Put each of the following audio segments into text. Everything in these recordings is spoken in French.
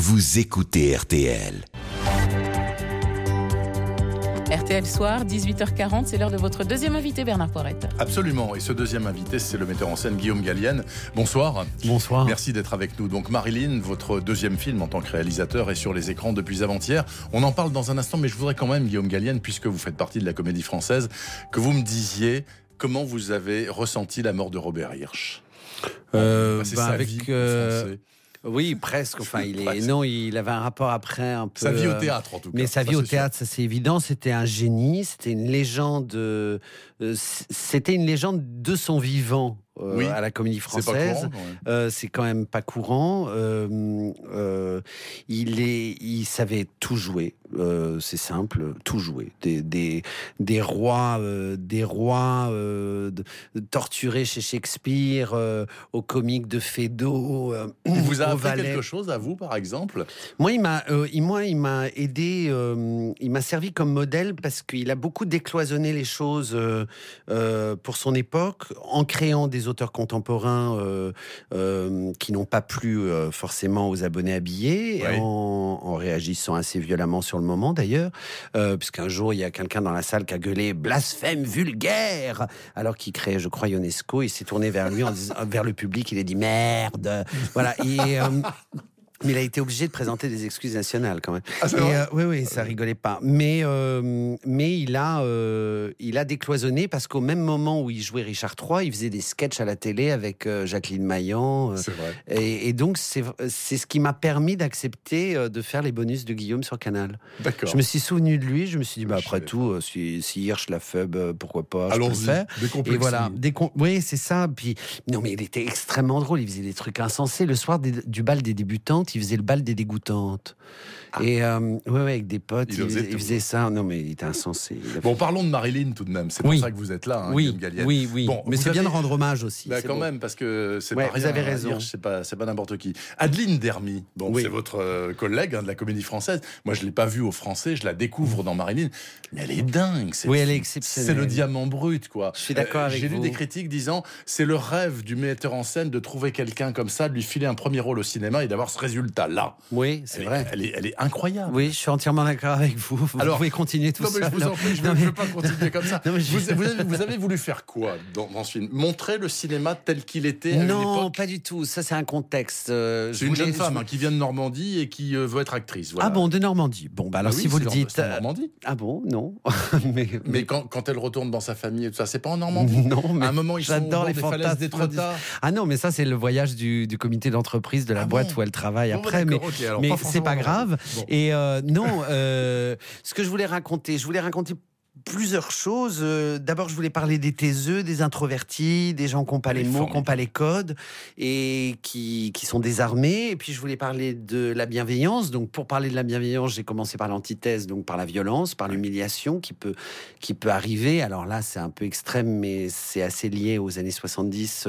vous écoutez RTL. RTL Soir, 18h40, c'est l'heure de votre deuxième invité, Bernard Poirette. Absolument, et ce deuxième invité, c'est le metteur en scène Guillaume Gallienne. Bonsoir. Bonsoir. Merci d'être avec nous. Donc Marilyn, votre deuxième film en tant que réalisateur est sur les écrans depuis avant-hier. On en parle dans un instant, mais je voudrais quand même, Guillaume Gallienne, puisque vous faites partie de la Comédie Française, que vous me disiez comment vous avez ressenti la mort de Robert Hirsch. Oui, presque. Enfin, il avait un rapport après un peu. Sa vie au théâtre, en tout cas. Mais sa vie au théâtre, ça c'est évident. C'était un génie. C'était une légende. C'était une légende de son vivant. À la Comédie Française, c'est quand même pas courant. Il savait tout jouer. C'est simple, tout jouer. Des rois torturés chez Shakespeare, aux comiques de Feydeau. Il vous a appris quelque chose à vous, par exemple? Moi, il m'a aidé. Il m'a servi comme modèle parce qu'il a beaucoup décloisonné les choses pour son époque, en créant des auteurs contemporains qui n'ont pas plu forcément aux abonnés habillés, oui. en réagissant assez violemment sur le moment d'ailleurs, puisqu'un jour il y a quelqu'un dans la salle qui a gueulé « blasphème vulgaire !» alors qu'il créait, je crois, Ionesco. Il s'est tourné vers lui, vers le public, il a dit « merde !» Voilà. Mais il a été obligé de présenter des excuses nationales quand même. Ah, oui, ça rigolait pas. Mais il a décloisonné parce qu'au même moment où il jouait Richard III, il faisait des sketchs à la télé avec Jacqueline Maillan. C'est vrai. Et donc c'est ce qui m'a permis d'accepter de faire les bonus de Guillaume sur Canal. D'accord. Je me suis souvenu de lui. Je me suis dit après tout, si Hirsch l'a fait, pourquoi pas. Allons-y. Je peux le faire. Et voilà. Oui, c'est ça. Puis non, mais il était extrêmement drôle. Il faisait des trucs insensés. Le soir du bal des débutantes, il faisait le bal des dégoûtantes. Et avec des potes, il faisait ça. Non, mais il était insensé. Bon, parlons de Marilyn tout de même. C'est pour ça que vous êtes là, Guillaume Gallienne. Oui. Bon, mais c'est bien de rendre hommage aussi. Quand même, parce que c'est pas rien. Vous avez raison. C'est pas n'importe qui. Adeline Dermy, c'est votre collègue de la Comédie Française. Moi, je l'ai pas vue au Français, je la découvre dans Marilyn. Mais elle est dingue. Elle est exceptionnelle. C'est le diamant brut, quoi. Je suis d'accord avec vous. J'ai lu des critiques disant c'est le rêve du metteur en scène de trouver quelqu'un comme ça, de lui filer un premier rôle au cinéma et d'avoir ce résultat-là. Oui, c'est vrai. Elle est incroyable. Oui, je suis entièrement d'accord avec vous. Vous pouvez continuer tout ça. Non, mais je vous en prie, je ne veux pas continuer comme ça. Non, vous avez voulu faire quoi dans ce film? Montrer le cinéma tel qu'il était à une époque? Non, pas du tout. Ça, c'est un contexte. C'est une jeune femme qui vient de Normandie et qui veut être actrice. Voilà. Ah bon, de Normandie. Bon, alors si vous le dites. C'est en Normandie. Ah bon, non. mais quand elle retourne dans sa famille et tout ça, c'est pas en Normandie? Non, mais à un moment, ils sont au bord des falaises d'Étretat. Ah non, mais ça, c'est le voyage du comité d'entreprise de la boîte où elle travaille après. Mais c'est pas grave. Bon. Et ce que je voulais raconter plusieurs choses. D'abord, je voulais parler des taiseux, des introvertis, des gens qui n'ont pas les mots, qui n'ont pas les codes et qui sont désarmés. Et puis, je voulais parler de la bienveillance. Donc, pour parler de la bienveillance, j'ai commencé par l'antithèse, donc par la violence, par l'humiliation qui peut arriver. Alors là, c'est un peu extrême, mais c'est assez lié aux années 70,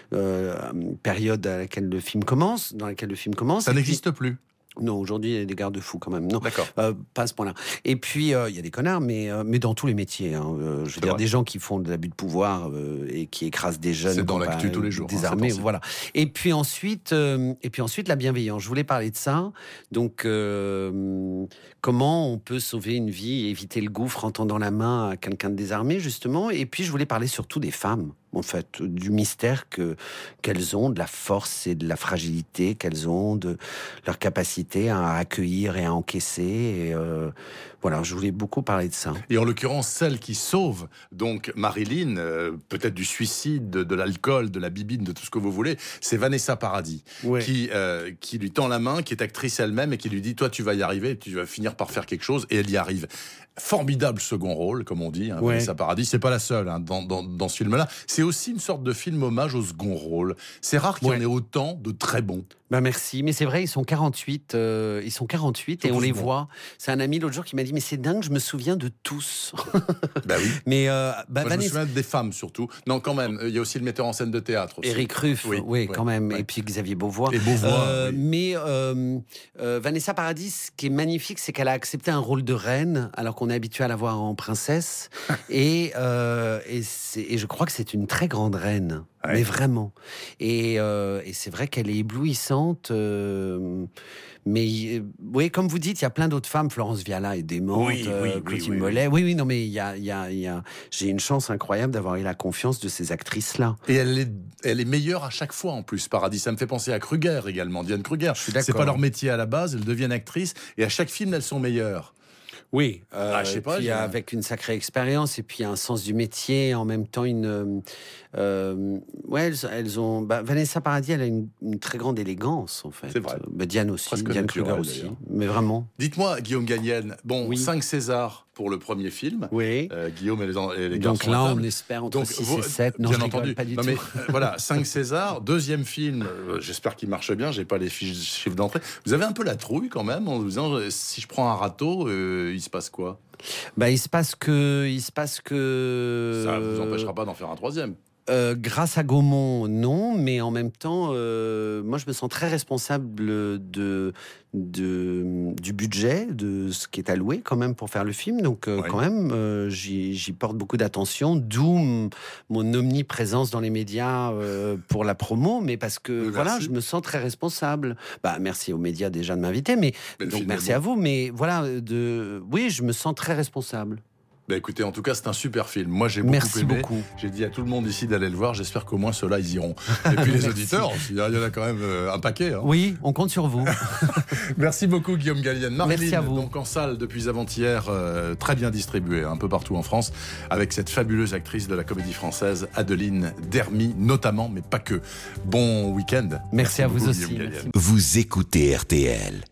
période dans laquelle le film commence. Ça n'existe plus. Non, aujourd'hui, il y a des garde-fous quand même. Non, d'accord. Pas à ce point-là. Et puis, il y a des connards, mais dans tous les métiers. Je veux dire, des gens qui font de l'abus de pouvoir et qui écrasent des jeunes. C'est dans l'actu tous les jours. Des armées, voilà. Et puis ensuite, la bienveillance. Je voulais parler de ça. Donc, comment on peut sauver une vie et éviter le gouffre en tendant la main à quelqu'un de désarmé, justement. Et puis, je voulais parler surtout des femmes. En fait, du mystère qu'elles ont, de la force et de la fragilité qu'elles ont, de leur capacité à accueillir et à encaisser. Et voilà, je voulais beaucoup parler de ça. Et en l'occurrence, celle qui sauve donc Marilyn, peut-être du suicide, de l'alcool, de la bibine, de tout ce que vous voulez, c'est Vanessa Paradis, qui lui tend la main, qui est actrice elle-même et qui lui dit « Toi, tu vas y arriver, tu vas finir par faire quelque chose », et elle y arrive. Formidable second rôle, comme on dit, Vanessa Paradis. C'est pas la seule dans ce film-là. C'est aussi une sorte de film hommage au second rôle. C'est rare qu'il y en ait autant de très bons. Merci, mais c'est vrai, ils sont 48 et on les voit. C'est un ami l'autre jour qui m'a dit mais c'est dingue, je me souviens de tous. Oui. Mais moi, je me souviens des femmes surtout. Non, quand même, il y a aussi le metteur en scène de théâtre aussi. Éric Ruff, quand même, et puis Xavier Beauvois. Et Beauvois. Mais Vanessa Paradis, ce qui est magnifique, c'est qu'elle a accepté un rôle de reine alors qu'on on est habitué à la voir en princesse. et je crois que c'est une très grande reine. Ouais. Mais vraiment. Et c'est vrai qu'elle est éblouissante. Mais oui, comme vous dites, il y a plein d'autres femmes. Florence Viala est démente. Clotilde Mollet. Oui, non, mais j'ai une chance incroyable d'avoir eu la confiance de ces actrices-là. Et elle est meilleure à chaque fois en plus, Paradis. Ça me fait penser à Kruger également, Diane Kruger. C'est pas leur métier à la base, elles deviennent actrices et à chaque film, elles sont meilleures. Oui, je sais pas, puis avec une sacrée expérience et puis un sens du métier, en même temps elles ont. Vanessa Paradis, elle a une très grande élégance en fait. C'est vrai. Diane aussi, Diane Kruger aussi, mais vraiment. Dites-moi, Guillaume Gallienne, 5 Césars pour le premier film. Oui. Guillaume et les garçons. Donc là, on espère entre 6 et 7. Non, bien je entendu. Pas du non, tout. Mais, voilà, 5 Césars. Deuxième film, j'espère qu'il marche bien. J'ai pas les chiffres d'entrée. Vous avez un peu la trouille quand même en vous disant si je prends un râteau, il se passe quoi? Il se passe que. Ça vous empêchera pas d'en faire un troisième. Grâce à Gaumont, non, mais en même temps, moi je me sens très responsable du budget, de ce qui est alloué quand même pour faire le film. Donc quand même, j'y porte beaucoup d'attention, d'où mon omniprésence dans les médias pour la promo, mais parce que je me sens très responsable. Merci aux médias déjà de m'inviter, mais donc merci à vous. Mais voilà, oui, je me sens très responsable. Écoutez, en tout cas, c'est un super film. Moi, j'ai beaucoup aimé. Merci beaucoup. J'ai dit à tout le monde ici d'aller le voir. J'espère qu'au moins ceux-là, ils iront. Et puis les auditeurs, il y en a quand même un paquet. Hein. Oui, on compte sur vous. Merci beaucoup, Guillaume Gallienne. Merci à vous. Donc en salle depuis avant-hier, très bien distribuée, un peu partout en France, avec cette fabuleuse actrice de la Comédie Française, Adeline Dermy, notamment, mais pas que. Bon week-end. Merci à vous aussi. Vous écoutez RTL.